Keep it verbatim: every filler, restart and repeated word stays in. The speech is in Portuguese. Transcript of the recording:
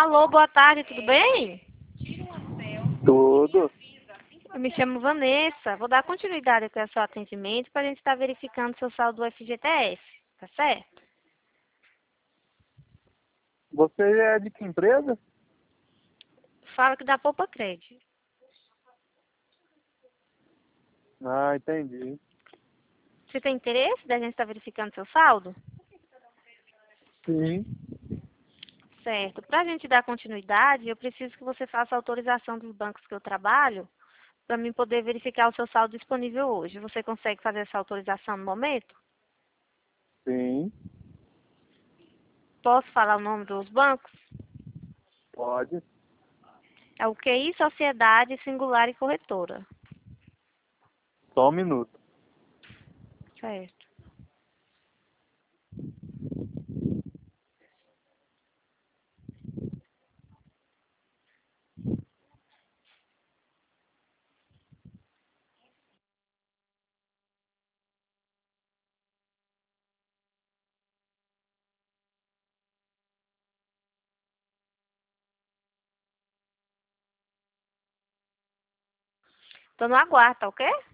Alô, boa tarde, tudo bem? Tudo. Eu me chamo Vanessa. Vou dar continuidade aqui ao seu atendimento para a gente estar verificando seu saldo do F G T S, tá certo? Você é de que empresa? Fala que dá poupa crédito. Ah, entendi. Você tem interesse da gente estar verificando seu saldo? Sim. Certo. Para a gente dar continuidade, eu preciso que você faça a autorização dos bancos que eu trabalho para mim poder verificar o seu saldo disponível hoje. Você consegue fazer essa autorização no momento? Sim. Posso falar o nome dos bancos? Pode. É o Q I Sociedade Singular e Corretora. Só um minuto. Certo. Tô no aguardo, tá ok?